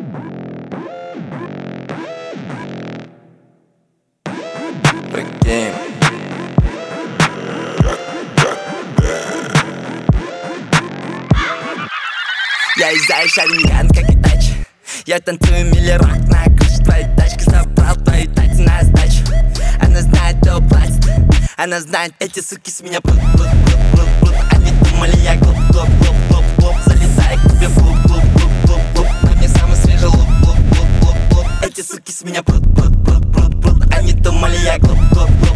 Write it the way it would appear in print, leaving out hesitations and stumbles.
Прикинь. Я из-за шаринган, как и тач. Я танцую миллирок на крыше твоей тачки. Забрал твою тать на сдачу. Она знает, кто платит. Она знает, эти суки с меня плут. Они думали, я глуп. Залезай к тебе в клуб. На мне самый свежий лук. Эти суки с меня плут. Они думали, я глуп.